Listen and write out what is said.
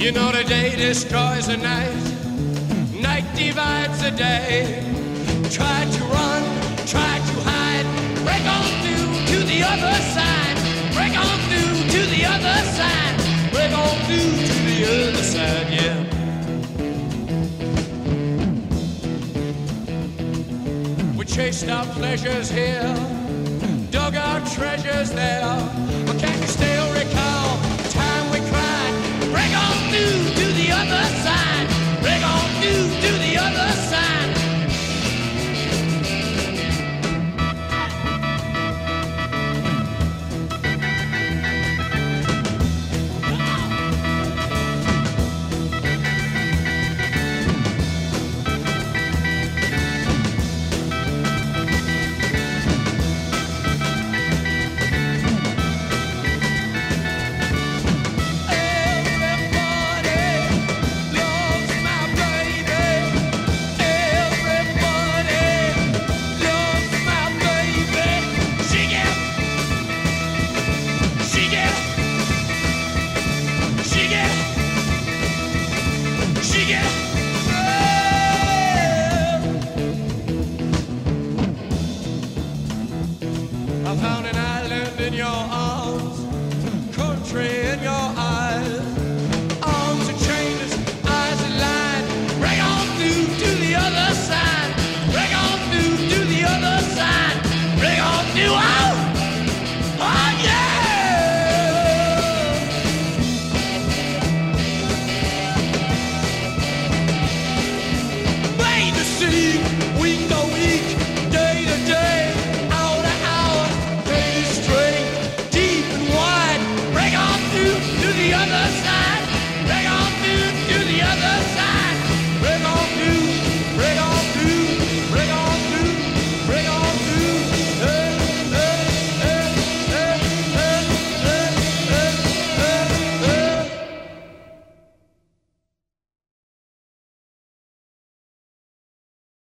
You know the day destroys the night, night divides the day. Try to run, try to hide, break on through to the other side. Break on through to the other side. Break on through to the other side, yeah. We chased our pleasures here, dug our treasures there. But can you still recall the time we cried? Break on through